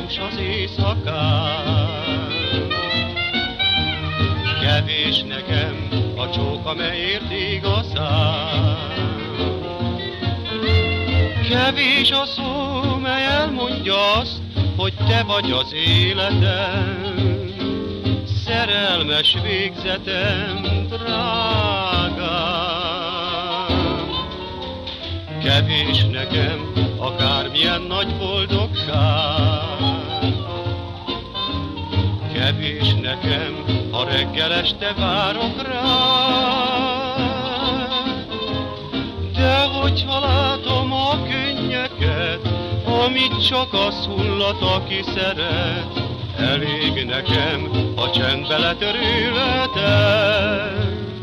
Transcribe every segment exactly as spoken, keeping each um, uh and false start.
dús az éjszakán. Kevés nekem a csók, amelyért igazán. Kevés a szó, mely elmondja azt, hogy te vagy az életem, szerelmes végzetem, drágám. Kevés nekem akármilyen nagy boldogság, kevés nekem, ha reggel este várok rád. De hogyha látom a könnyeket, amit csak az hullat, aki szeret, elég nekem, ha csendbe letörületed.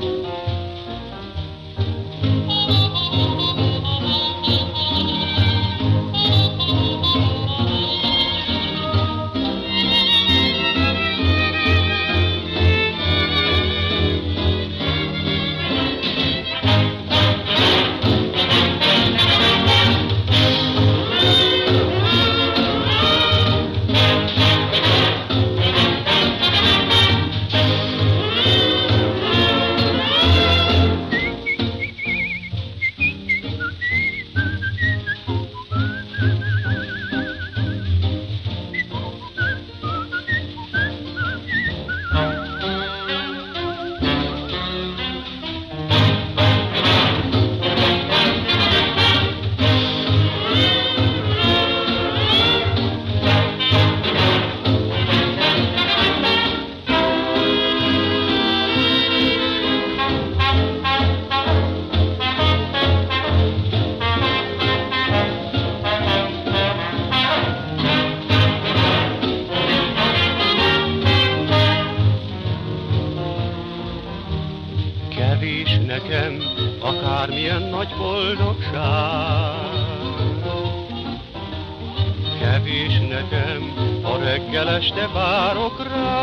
Kevés nekem akármilyen nagy boldogság, kevés nekem, ha reggel este várok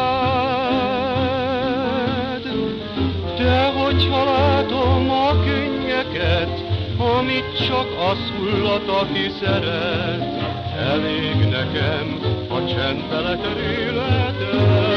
rád. De hogyha látom a könnyeket, amit csak az hullat, aki szeret, elég nekem, ha csendbe letör életed.